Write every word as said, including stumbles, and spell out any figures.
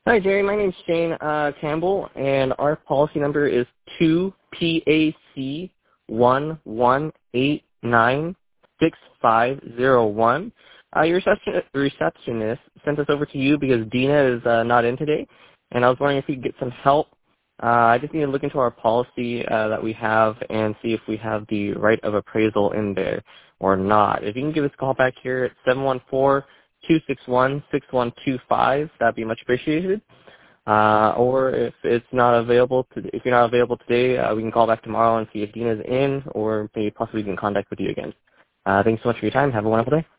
Hi, Jerry. My name's Shane uh, Campbell, and our policy number is two P A C one one eight nine six five zero one. Uh, your reception- receptionist sent us over to you because Dina is uh, not in today, and I was wondering if we could get some help. Uh, I just need to look into our policy uh, that we have and see if we have the right of appraisal in there or not. If you can give us a call back here at seven one four, two six one, six one two five, that'd be much appreciated. Uh, or if it's not available, to, if you're not available today, uh, we can call back tomorrow and see if Dina's in, or maybe possibly we can contact with you again. Uh, thanks so much for your time. Have a wonderful day.